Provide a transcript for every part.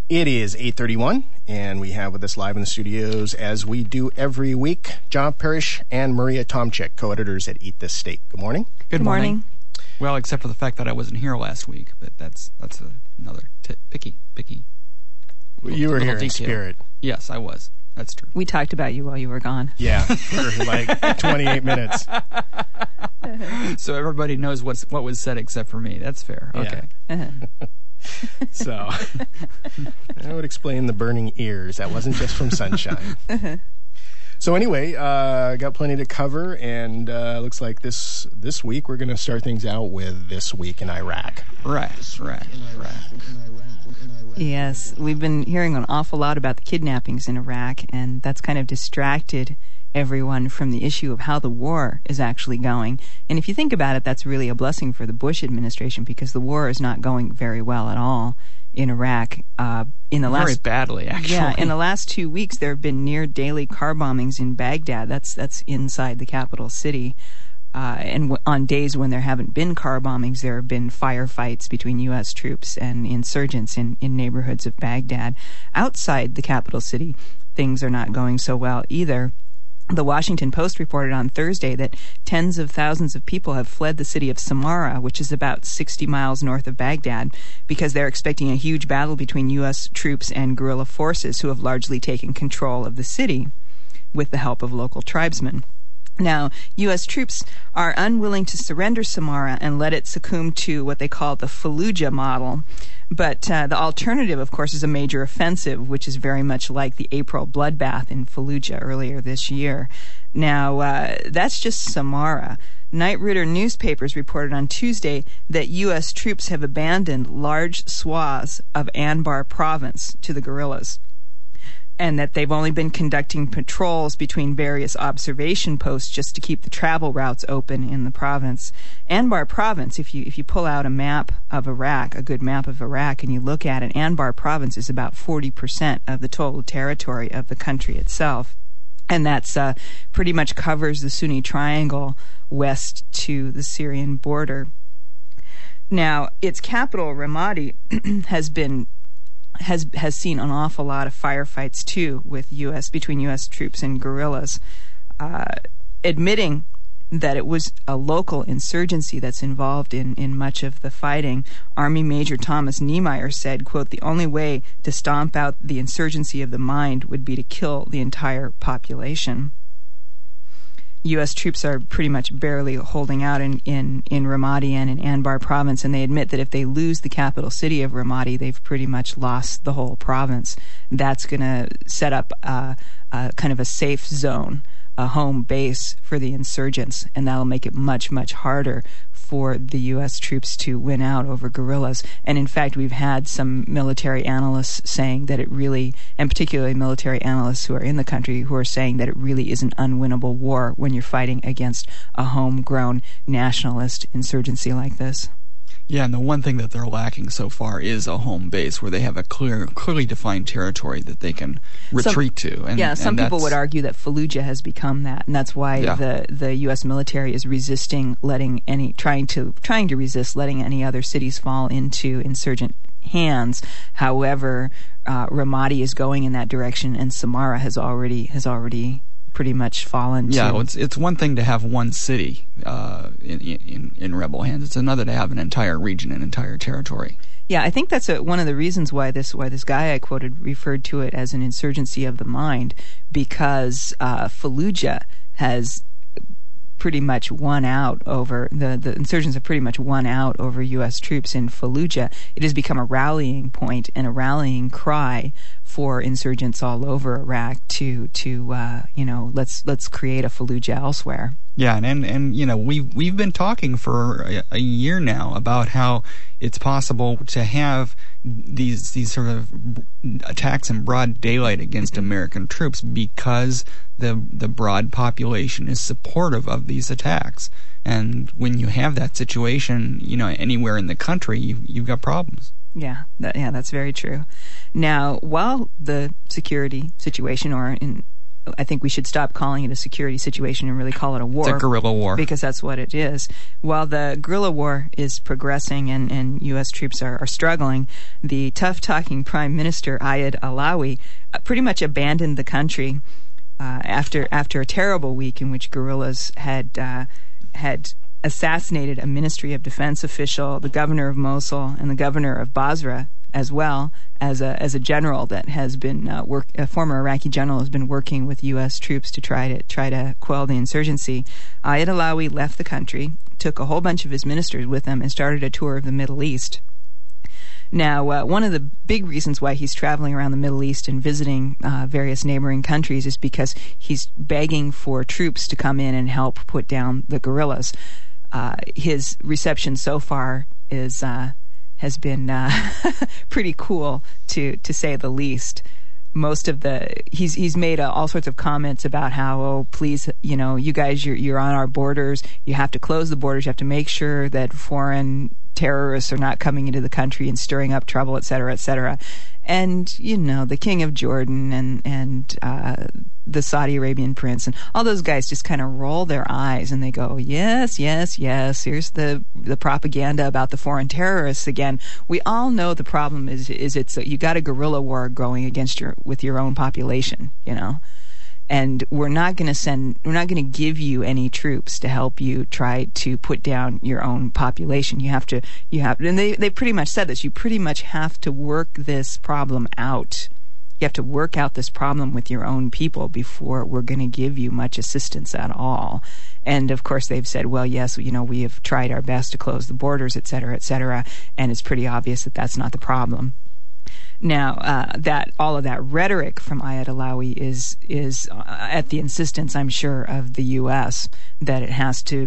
It is 8:31, and we have with us live in the studios, as we do every week, John Parrish and Maria Tomczyk, co-editors at Eat This State. Good morning. Good morning. Well, except for the fact that I wasn't here last week, but that's another picky. You were here in spirit. Yes, I was. That's true. We talked about you while you were gone. Yeah, for like 28 minutes. So everybody knows what was said except for me. That's fair. Okay. Yeah. So, that would explain the burning ears. That wasn't just from sunshine. So anyway, got plenty to cover, and looks like this week we're going to start things out with This Week in Iraq. Right. Yes, we've been hearing an awful lot about the kidnappings in Iraq, and that's kind of distracted everyone from the issue of how the war is actually going. And if you think about it, that's really a blessing for the Bush administration, because the war is not going very well at all in Iraq. Very badly, actually. Yeah, in the last 2 weeks, there have been near daily car bombings in Baghdad. That's inside the capital city. And on days when there haven't been car bombings, there have been firefights between U.S. troops and insurgents in neighborhoods of Baghdad. Outside the capital city, things are not going so well either. The Washington Post reported on Thursday that tens of thousands of people have fled the city of Samarra, which is about 60 miles north of Baghdad, because they're expecting a huge battle between U.S. troops and guerrilla forces who have largely taken control of the city with the help of local tribesmen. Now, U.S. troops are unwilling to surrender Samarra and let it succumb to what they call the Fallujah model. But the alternative, of course, is a major offensive, which is very much like the April bloodbath in Fallujah earlier this year. Now, that's just Samarra. Knight Ridder newspapers reported on Tuesday that U.S. troops have abandoned large swaths of Anbar province to the guerrillas, and that they've only been conducting patrols between various observation posts just to keep the travel routes open in the province. Anbar province, if you pull out a map of Iraq, a good map of Iraq, and you look at it, Anbar province is about 40% of the total territory of the country itself. And that's pretty much covers the Sunni Triangle west to the Syrian border. Now, its capital, Ramadi, has seen an awful lot of firefights too between U.S. troops and guerrillas, admitting that it was a local insurgency that's involved in much of the fighting. Army Major Thomas Niemeyer said, quote, "The only way to stomp out the insurgency of the mind would be to kill the entire population." U.S. troops are pretty much barely holding out in Ramadi and in Anbar province, and they admit that if they lose the capital city of Ramadi, they've pretty much lost the whole province. That's going to set up a kind of a safe zone, a home base for the insurgents, and that'll make it much, much harder for the U.S. troops to win out over guerrillas. And in fact, we've had some military analysts saying that it really, and particularly military analysts who are in the country, who are saying that it really is an unwinnable war when you're fighting against a homegrown nationalist insurgency like this. Yeah, and the one thing that they're lacking so far is a home base where they have a clearly defined territory that they can retreat to. And, some people would argue that Fallujah has become that, and that's why the U.S. military is resisting trying to resist letting any other cities fall into insurgent hands. However, Ramadi is going in that direction, and Samarra has already pretty much fallen. Yeah, it's one thing to have one city in rebel hands. It's another to have an entire region, an entire territory. Yeah, I think that's one of the reasons why this guy I quoted referred to it as an insurgency of the mind, because Fallujah has pretty much won out over the insurgents have pretty much won out over U.S. troops in Fallujah. It has become a rallying point and a rallying cry for insurgents all over Iraq to let's create a Fallujah elsewhere. Yeah, and we've been talking for a year now about how it's possible to have these sort of attacks in broad daylight against American troops because the broad population is supportive of these attacks. And when you have that situation, anywhere in the country, you've got problems. Yeah, that's very true. Now, while the security situation, or I think we should stop calling it a security situation and really call it a war. It's a guerrilla war. Because that's what it is. While the guerrilla war is progressing and U.S. troops are struggling, the tough-talking Prime Minister, Ayad Allawi, pretty much abandoned the country after a terrible week in which guerrillas had assassinated a Ministry of Defense official, the governor of Mosul, and the governor of Basra, as well as a general that has been a former Iraqi general has been working with U.S. troops to try to quell the insurgency. Ayad Allawi left the country, took a whole bunch of his ministers with him, and started a tour of the Middle East. Now, one of the big reasons why he's traveling around the Middle East and visiting various neighboring countries is because he's begging for troops to come in and help put down the guerrillas. His reception so far has been pretty cool, to say the least. Most of he's made all sorts of comments about how, oh, please, you guys, you're on our borders. You have to close the borders. You have to make sure that foreign terrorists are not coming into the country and stirring up trouble, et cetera, et cetera. And, the King of Jordan and the Saudi Arabian prince and all those guys just kind of roll their eyes and they go, yes, yes, yes, here's the propaganda about the foreign terrorists again. We all know the problem is you got a guerrilla war going with your own population, And we're not going to give you any troops to help you try to put down your own population. You have, and they pretty much said this, you pretty much have to work this problem out. You have to work out this problem with your own people before we're going to give you much assistance at all. And of course they've said, well, yes, we have tried our best to close the borders, et cetera, and it's pretty obvious that that's not the problem. Now, that all of that rhetoric from Ayad Allawi is at the insistence, I'm sure, of the U.S. that it has to,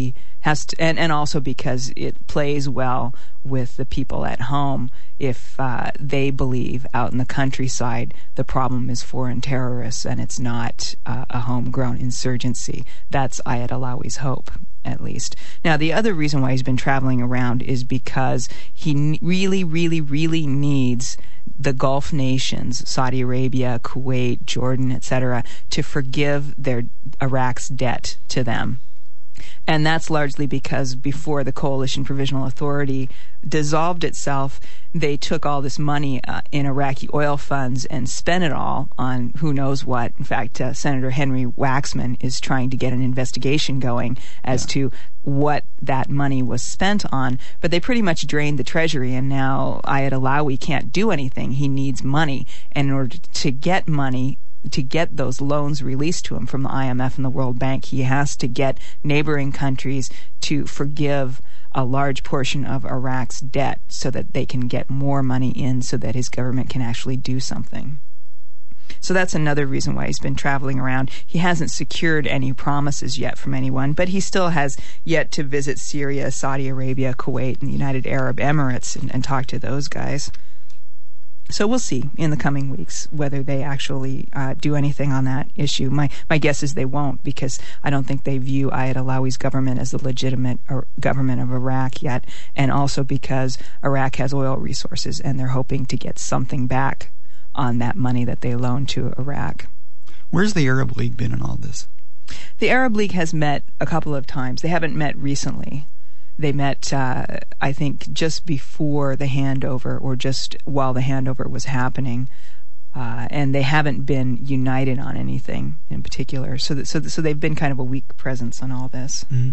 and also because it plays well with the people at home if they believe out in the countryside the problem is foreign terrorists and it's not a homegrown insurgency. That's Ayad Allawi's hope, at least. Now, the other reason why he's been traveling around is because he really, really, really needs the Gulf nations, Saudi Arabia, Kuwait, Jordan, etc., to forgive Iraq's debt to them. And that's largely because before the Coalition Provisional Authority dissolved itself, they took all this money in Iraqi oil funds and spent it all on who knows what. In fact, Senator Henry Waxman is trying to get an investigation going as to what that money was spent on. But they pretty much drained the treasury, and now Ayad Allawi can't do anything. He needs money. And in order to get money, to get those loans released to him from the IMF and the World Bank, he has to get neighboring countries to forgive a large portion of Iraq's debt so that they can get more money in so that his government can actually do something. So that's another reason why he's been traveling around. He hasn't secured any promises yet from anyone, but he still has yet to visit Syria, Saudi Arabia, Kuwait, and the United Arab Emirates and talk to those guys. So we'll see in the coming weeks whether they actually do anything on that issue. My guess is they won't, because I don't think they view Ayad Allawi's government as the legitimate government of Iraq yet, and also because Iraq has oil resources and they're hoping to get something back on that money that they loaned to Iraq. Where's the Arab League been in all this? The Arab League has met a couple of times. They haven't met recently. They met, I think, just before the handover or just while the handover was happening, and they haven't been united on anything in particular. So they've been kind of a weak presence on all this. Mm-hmm.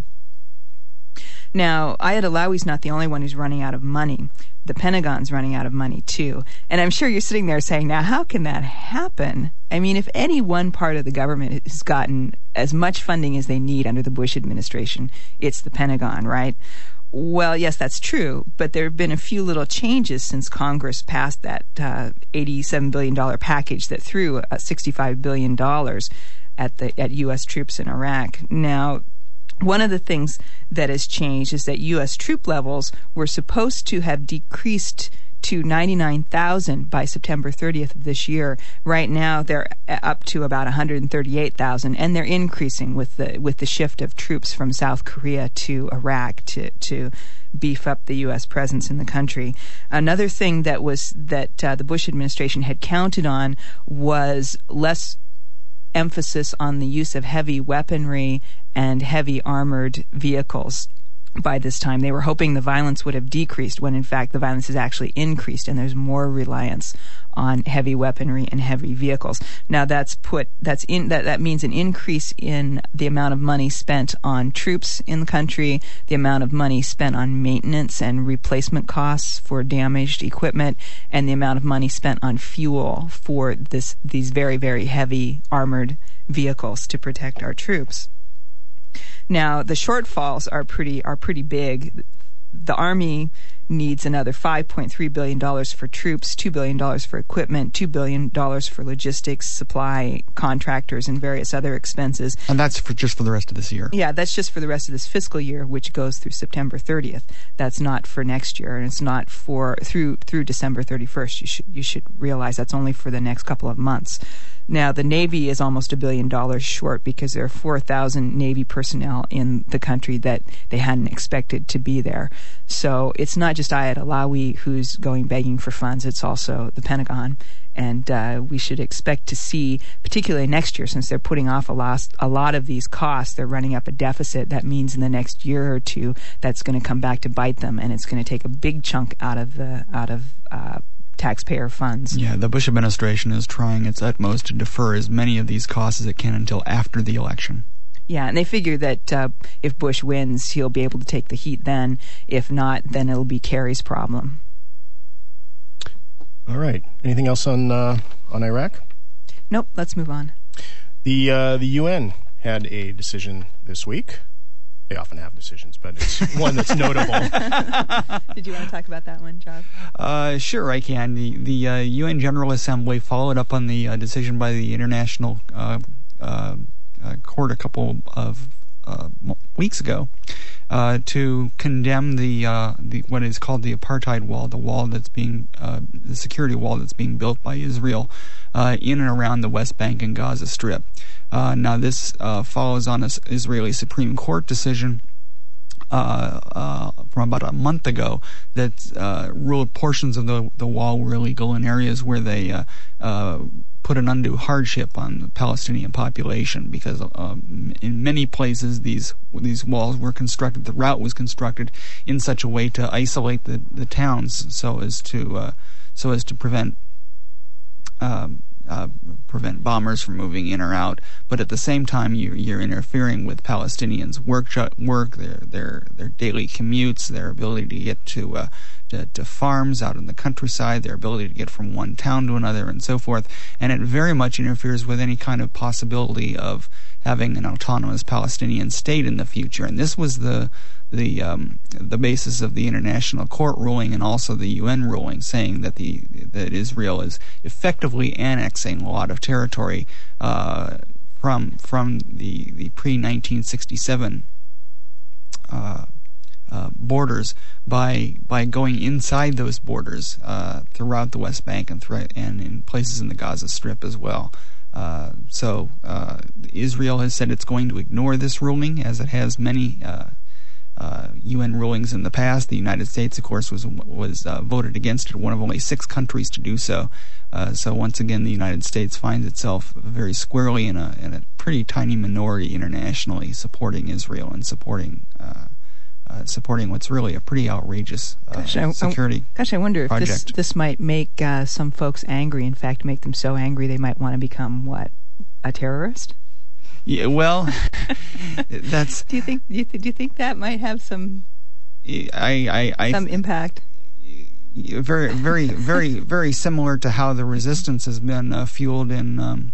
Now, Ayad Allawi's not the only one who's running out of money. The Pentagon's running out of money, too. And I'm sure you're sitting there saying, now, how can that happen? I mean, if any one part of the government has gotten as much funding as they need under the Bush administration, it's the Pentagon, right? Well, yes, that's true, but there have been a few little changes since Congress passed that $87 billion package that threw $65 billion at U.S. troops in Iraq. Now, one of the things that has changed is that U.S. troop levels were supposed to have decreased to 99,000 by September 30th of this year. Right now, they're up to about 138,000, and they're increasing with the shift of troops from South Korea to Iraq to beef up the U.S. presence in the country. Another thing that the Bush administration had counted on was less emphasis on the use of heavy weaponry and heavy armored vehicles. By this time, they were hoping the violence would have decreased, when in fact the violence has actually increased, and there's more reliance on heavy weaponry and heavy vehicles. Now that means an increase in the amount of money spent on troops in the country, the amount of money spent on maintenance and replacement costs for damaged equipment, and the amount of money spent on fuel for these very, very heavy armored vehicles to protect our troops. Now, the shortfalls are pretty big. The Army needs another $5.3 billion for troops, $2 billion for equipment, $2 billion for logistics, supply, contractors, and various other expenses. And that's just for the rest of this year? Yeah, that's just for the rest of this fiscal year, which goes through September 30th. That's not for next year, and it's not for through December 31st. You should realize that's only for the next couple of months. Now, the Navy is almost $1 billion short because there are 4,000 Navy personnel in the country that they hadn't expected to be there. So it's not just Ayad Alawi who's going begging for funds, it's also the Pentagon. And we should expect to see, particularly next year, since they're putting off a lot of these costs, they're running up a deficit. That means in the next year or two, that's going to come back to bite them, and it's going to take a big chunk out of taxpayer funds. Yeah, the Bush administration is trying its utmost to defer as many of these costs as it can until after the election. Yeah, and they figure that if Bush wins, he'll be able to take the heat then. If not, then it'll be Kerry's problem. All right. Anything else on Iraq? Nope, let's move on. The UN had a decision this week. They often have decisions, but it's one that's notable. Did you want to talk about that one, Job? Sure, I can. The UN General Assembly followed up on the decision by the International Court a couple of weeks ago to condemn the what is called the apartheid wall, the security wall that's being built by Israel in and around the West Bank and Gaza Strip. Now, this follows on an Israeli Supreme Court decision from about a month ago that ruled portions of the wall were illegal in areas where they put an undue hardship on the Palestinian population, because in many places these walls were constructed, the route was constructed in such a way to isolate the towns so as to prevent bombers from moving in or out, but at the same time you're interfering with Palestinians' work, their daily commutes, their ability to get to farms out in the countryside, their ability to get from one town to another, and so forth. And it very much interferes with any kind of possibility of having an autonomous Palestinian state in the future. And this was the basis of the International Court ruling and also the UN ruling, saying that Israel is effectively annexing a lot of territory from the pre-1967 borders by going inside those borders throughout the West Bank and in places in the Gaza Strip as well. So Israel has said it's going to ignore this ruling, as it has many UN rulings in the past. The United States, of course, was voted against it, one of only 6 countries to do so. So once again, the United States finds itself very squarely in a pretty tiny minority internationally, supporting Israel and supporting what's really a pretty outrageous security project. I wonder if this might make some folks angry. In fact, make them so angry they might want to become a terrorist? Yeah, well, that's. Do you think that might have some impact? Very, very, very, very similar to how the resistance has been fueled in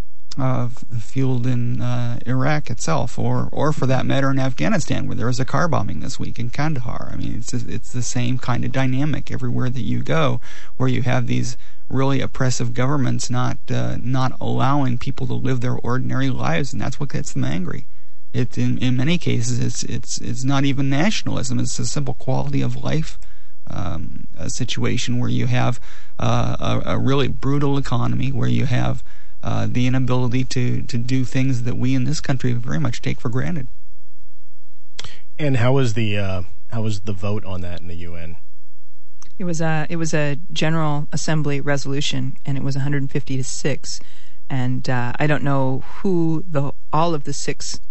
Iraq itself, or for that matter in Afghanistan, where there was a car bombing this week in Kandahar. I mean, it's the same kind of dynamic everywhere that you go, where you have these really oppressive governments not allowing people to live their ordinary lives, and that's what gets them angry. In many cases it's not even nationalism; it's a simple quality of life a situation where you have a really brutal economy, where you have the inability to do things that we in this country very much take for granted. And how was the vote on that in the UN? It was a General Assembly resolution, and it was 150 to 6, And I don't know who all of the 6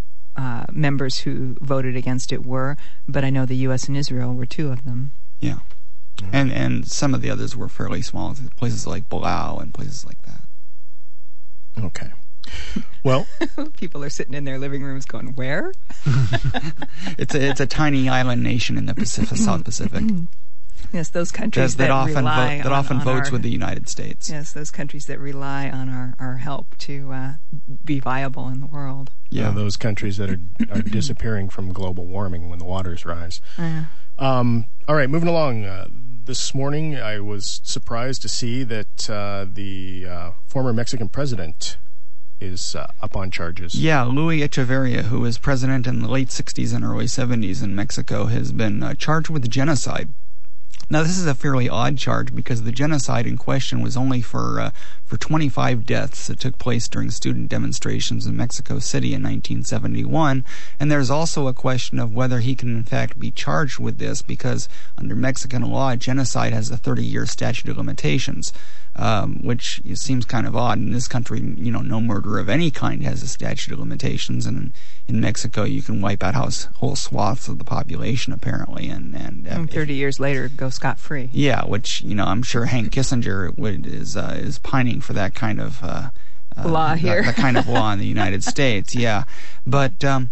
members who voted against it were, but I know the U.S. and Israel were 2 of them. Yeah. And some of the others were fairly small, places like Palau and places like that. Okay. Well, people are sitting in their living rooms going, "Where?" It's a tiny island nation in the South Pacific. Yes, those countries that often votes with the United States. Yes, those countries that rely on our help to be viable in the world. Yeah, those countries that are disappearing from global warming when the waters rise. All right, moving along. This morning, I was surprised to see that the former Mexican president is up on charges. Yeah, Luis Echeverria, who was president in the late 60s and early 70s in Mexico, has been charged with genocide. Now, this is a fairly odd charge because the genocide in question was only for 25 deaths that took place during student demonstrations in Mexico City in 1971. And there's also a question of whether he can in fact be charged with this because under Mexican law, genocide has a 30-year statute of limitations, which seems kind of odd. In this country, no murder of any kind has a statute of limitations, and in Mexico, you can wipe out whole swaths of the population, apparently, and 30 years later, go scot-free. Yeah, which I'm sure Hank Kissinger is pining for that kind of law here, that kind of law in the United States. Yeah, but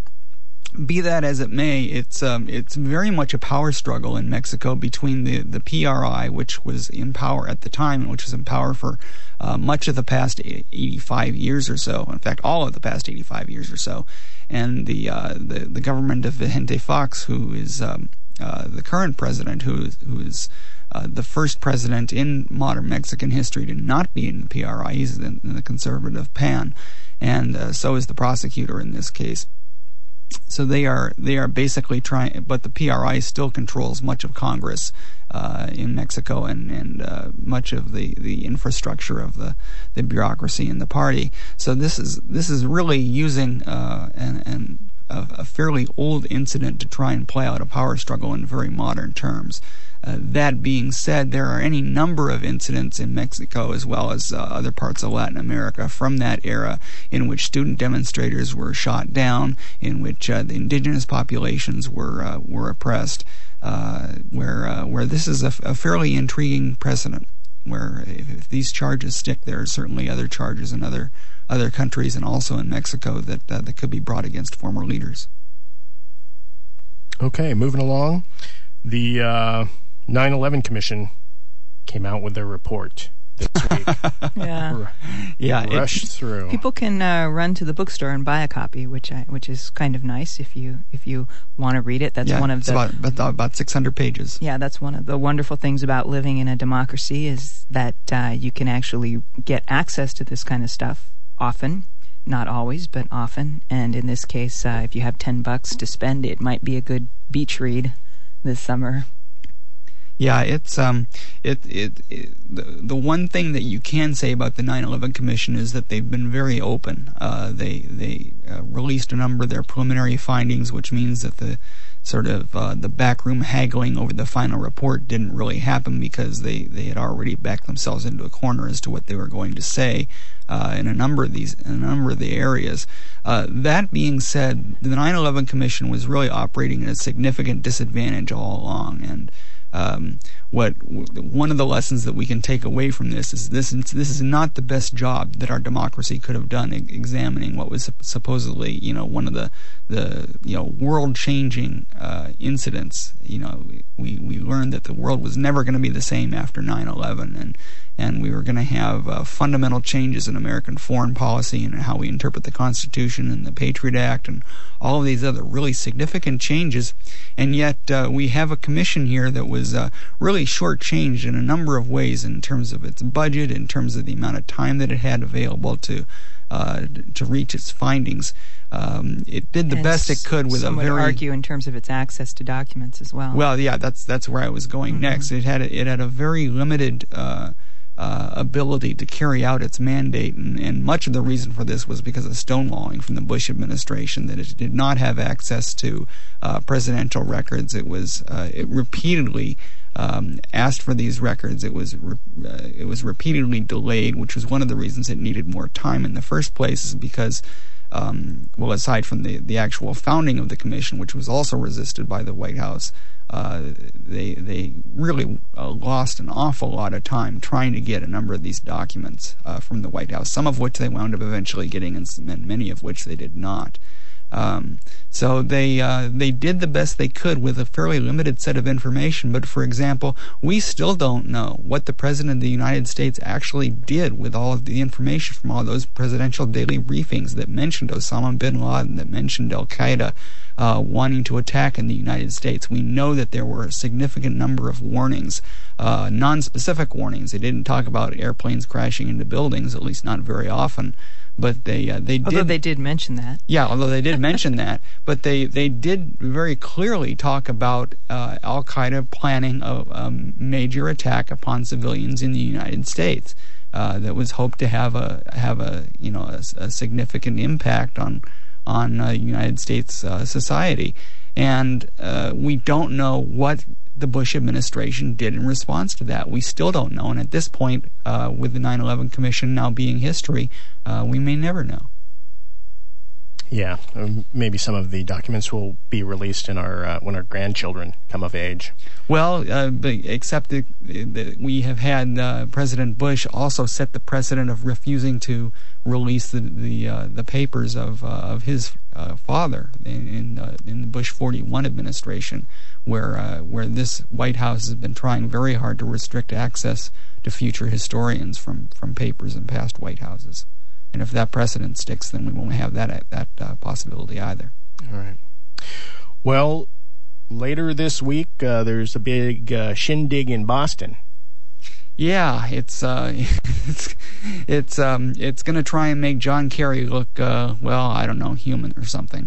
be that as it may, it's very much a power struggle in Mexico between the PRI, which was in power at the time and which was in power for much of the past 85 years or so. In fact, all of the past 85 years or so, and the government of Vicente Fox, who is the current president, who is the first president in modern Mexican history to not be in the PRI. He's in the conservative PAN, and so is the prosecutor in this case. So they are basically trying, but the PRI still controls much of Congress in Mexico and much of the infrastructure of the bureaucracy in the party. So this is really using a fairly old incident to try and play out a power struggle in very modern terms. That being said, there are any number of incidents in Mexico as well as other parts of Latin America from that era in which student demonstrators were shot down, in which the indigenous populations were oppressed, where this is a fairly intriguing precedent, where if these charges stick, there are certainly other charges in other countries and also in Mexico that could be brought against former leaders. Okay, moving along. The 9/11 Commission came out with their report this week. Rushed through. People can run to the bookstore and buy a copy, which is kind of nice if you want to read it. That's one of the about 600 pages. Yeah, that's one of the wonderful things about living in a democracy is that you can actually get access to this kind of stuff often. Not always, but often. And in this case, if you have $10 to spend, it might be a good beach read this summer. Yeah, it's the one thing that you can say about the 9/11 Commission is that they've been very open. They released a number of their preliminary findings, which means that the sort of the backroom haggling over the final report didn't really happen because they had already backed themselves into a corner as to what they were going to say in a number of the areas. That being said, the 9/11 Commission was really operating at a significant disadvantage all along, and one of the lessons that we can take away from this is this is not the best job that our democracy could have done examining what was supposedly one of the world-changing incidents. We learned that the world was never going to be the same after 9/11, and we were going to have fundamental changes in American foreign policy and how we interpret the Constitution and the Patriot Act and all of these other really significant changes. And yet we have a commission here that was really shortchanged in a number of ways in terms of its budget, in terms of the amount of time that it had available to reach its findings. It did the best it could with some would argue in terms of its access to documents as well. Well, yeah, that's where I was going next. It had a very limited ability to carry out its mandate, and much of the reason for this was because of stonewalling from the Bush administration, that it did not have access to presidential records. It repeatedly asked for these records. It was repeatedly delayed, which was one of the reasons it needed more time in the first place, is because aside from the actual founding of the commission, which was also resisted by the White House, they really lost an awful lot of time trying to get a number of these documents from the White House, some of which they wound up eventually getting, and many of which they did not. So they did the best they could with a fairly limited set of information. But, for example, we still don't know what the President of the United States actually did with all of the information from all those presidential daily briefings that mentioned Osama bin Laden, that mentioned Al-Qaeda wanting to attack in the United States. We know that there were a significant number of warnings, non-specific warnings. They didn't talk about airplanes crashing into buildings, at least not very often. But they did. Although they did mention that. Yeah, although they did mention that, but they did very clearly talk about Al Qaeda planning a major attack upon civilians in the United States that was hoped to have a significant impact on United States society, and we don't know what the Bush administration did in response to that. We still don't know, and at this point, with the 9/11 Commission now being history, we may never know. Yeah, maybe some of the documents will be released in our when our grandchildren come of age. Well, except that we have had President Bush also set the precedent of refusing to release the papers of his father in the Bush 41 administration, where this White House has been trying very hard to restrict access to future historians from papers in past White Houses. And if that precedent sticks, then we won't have that possibility either. All right. Well, later this week, there's a big shindig in Boston. Yeah, it's going to try and make John Kerry look, I don't know, human or something.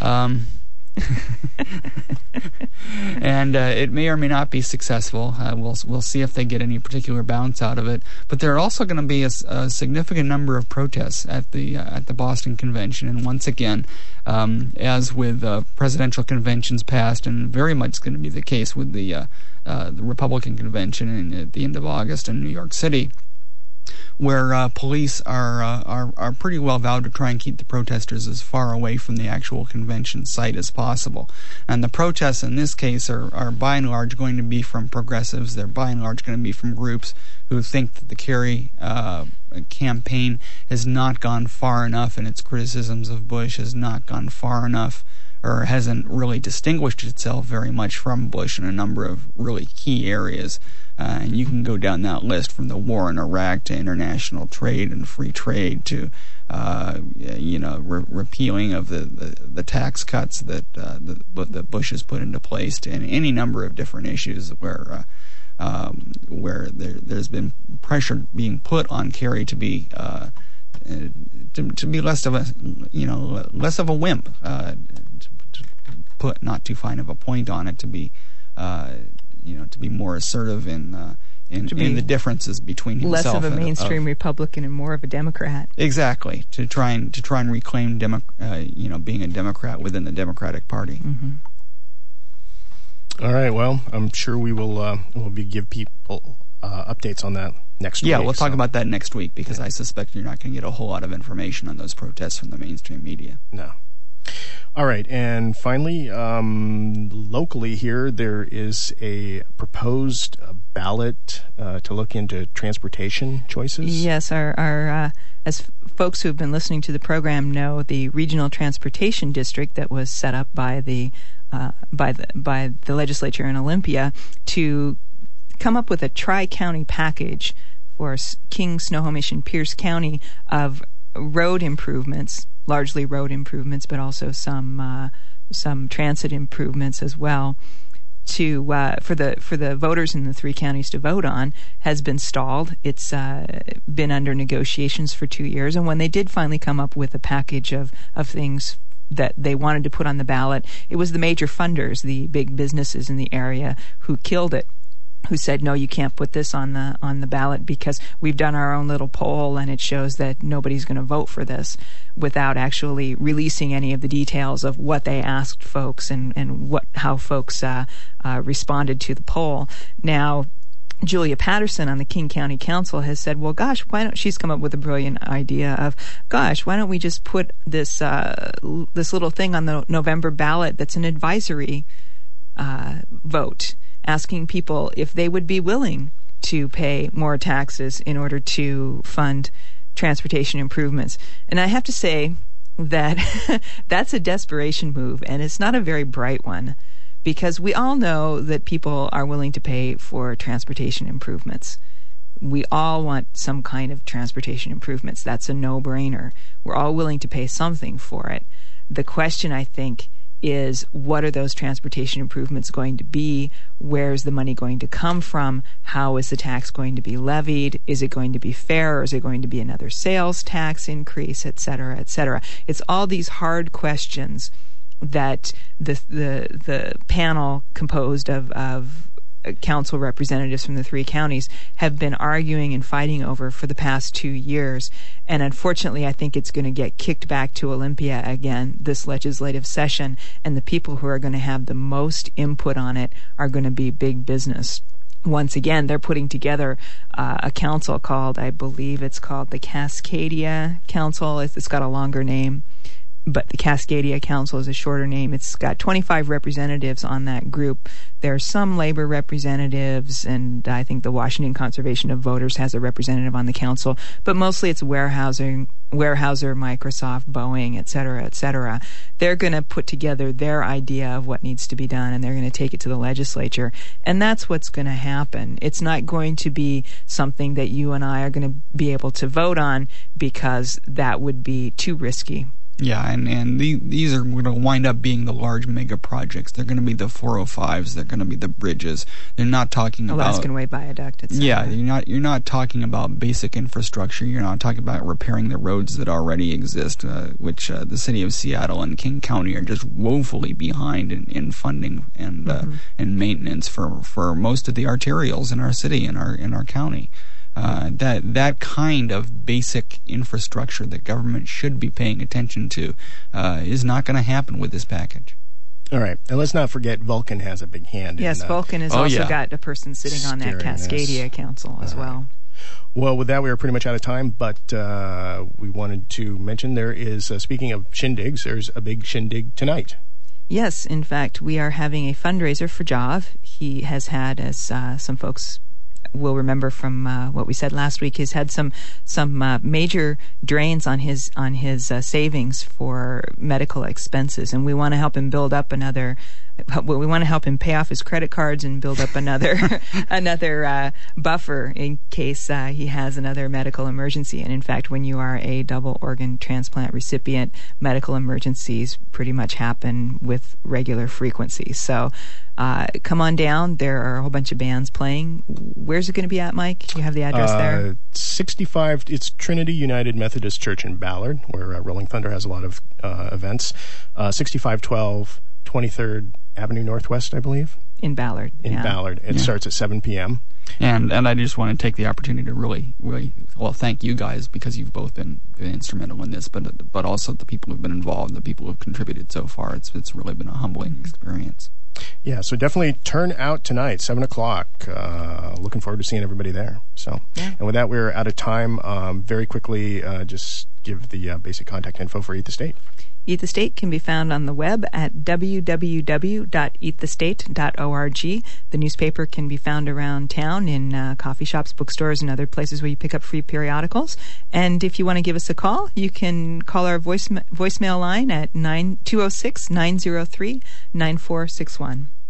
And it may or may not be successful. We'll see if they get any particular bounce out of it. But there are also going to be a significant number of protests at the Boston Convention. And once again, as with presidential conventions past, and very much going to be the case with the Republican Convention at the end of August in New York City, where police are pretty well vowed to try and keep the protesters as far away from the actual convention site as possible. And the protests in this case are by and large going to be from progressives. They're by and large going to be from groups who think that the Kerry campaign has not gone far enough, and its criticisms of Bush has not gone far enough, or hasn't really distinguished itself very much from Bush in a number of really key areas. And you can go down that list from the war in Iraq to international trade and free trade to, repealing of the tax cuts that Bush has put into place, to any number of different issues where there's been pressure being put on Kerry to be less of a wimp, to put not too fine of a point on it, to be more assertive in the differences between himself less of a mainstream Republican and more of a Democrat. Exactly, to try and reclaim being a Democrat within the Democratic Party. Mm-hmm. All right. Well, I'm sure we'll give people updates on that next week. Yeah, we'll talk about that next week, because I suspect you're not going to get a whole lot of information on those protests from the mainstream media. No. All right, and finally, locally here, there is a proposed ballot to look into transportation choices. Yes, our as folks who have been listening to the program know, the Regional Transportation District that was set up by the legislature in Olympia to come up with a tri-county package for King, Snohomish, and Pierce County of road improvements. Largely road improvements, but also some transit improvements as well. For the voters in the three counties to vote on, has been stalled. It's been under negotiations for 2 years, and when they did finally come up with a package of things that they wanted to put on the ballot, it was the major funders, the big businesses in the area, who killed it. who said, no, you can't put this on the ballot because we've done our own little poll and it shows that nobody's going to vote for this, without actually releasing any of the details of what they asked folks and how folks responded to the poll. Now, Julia Patterson on the King County Council has said, well, gosh, she's come up with a brilliant idea of, gosh, why don't we just put this little thing on the November ballot that's an advisory vote, asking people if they would be willing to pay more taxes in order to fund transportation improvements. And I have to say that that's a desperation move, and it's not a very bright one, because we all know that people are willing to pay for transportation improvements. We all want some kind of transportation improvements. That's a no-brainer. We're all willing to pay something for it. The question, I think, is what are those transportation improvements going to be? Where's the money going to come from? How is the tax going to be levied? Is it going to be fair, or is it going to be another sales tax increase, et cetera, et cetera? It's all these hard questions that the panel composed of council representatives from the three counties have been arguing and fighting over for the past 2 years. And unfortunately, I think it's going to get kicked back to Olympia again this legislative session, and the people who are going to have the most input on it are going to be big business. Once again, they're putting together a council called, I believe it's called the Cascadia Council. It's got a longer name, but the Cascadia Council is a shorter name. It's got 25 representatives on that group. There are some labor representatives, and I think the Washington Conservation of Voters has a representative on the council, but mostly it's Weyerhaeuser, Microsoft, Boeing, et cetera, et cetera. They're going to put together their idea of what needs to be done, and they're going to take it to the legislature, and that's what's going to happen. It's not going to be something that you and I are going to be able to vote on, because that would be too risky. Yeah, and these are going to wind up being the large mega projects. They're going to be the 405s. They're going to be the bridges. They're not talking about Alaskan Way Viaduct, etc. Yeah, you're not talking about basic infrastructure. You're not talking about repairing the roads that already exist, which the city of Seattle and King County are just woefully behind in funding and maintenance for most of the arterials in our city and our county. That kind of basic infrastructure that government should be paying attention to is not going to happen with this package. All right, and let's not forget Vulcan has a big hand. Yes, Vulcan has also got a person sitting on that Cascadia Council as well. Well, with that, we are pretty much out of time, but we wanted to mention there is, speaking of shindigs, there's a big shindig tonight. Yes, in fact, we are having a fundraiser for Jav. He has had, as some folks will remember from what we said last week, has had some major drains on his savings for medical expenses, and we want to help him build up another. We want to help him pay off his credit cards and build up another buffer in case he has another medical emergency. And in fact, when you are a double organ transplant recipient, medical emergencies pretty much happen with regular frequency. So come on down. There are a whole bunch of bands playing. Where's it going to be at, Mike? You have the address there? 65. It's Trinity United Methodist Church in Ballard, where Rolling Thunder has a lot of events. 6512 23rd Avenue Northwest, I believe. In Ballard. Ballard. It starts at 7 p.m. And I just want to take the opportunity to really, well, thank you guys, because you've both been instrumental in this, but also the people who've been involved, the people who've contributed so far. It's really been a humbling experience. Yeah, so definitely turn out tonight, 7 o'clock. Looking forward to seeing everybody there. So, and with that, we're out of time. Very quickly, just give the basic contact info for Eat the State. Eat the State can be found on the web at www.eatthestate.org. The newspaper can be found around town in coffee shops, bookstores, and other places where you pick up free periodicals. And if you want to give us a call, you can call our voicemail line at 206-903-9461.